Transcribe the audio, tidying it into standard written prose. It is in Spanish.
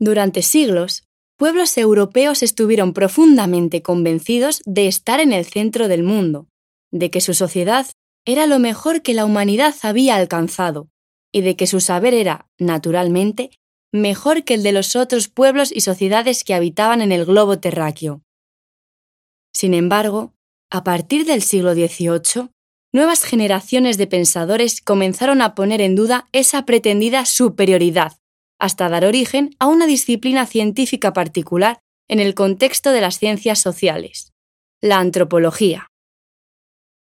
Durante siglos, pueblos europeos estuvieron profundamente convencidos de estar en el centro del mundo, de que su sociedad era lo mejor que la humanidad había alcanzado y de que su saber era, naturalmente, mejor que el de los otros pueblos y sociedades que habitaban en el globo terráqueo. Sin embargo, a partir del siglo XVIII, nuevas generaciones de pensadores comenzaron a poner en duda esa pretendida superioridad, hasta dar origen a una disciplina científica particular en el contexto de las ciencias sociales, la antropología.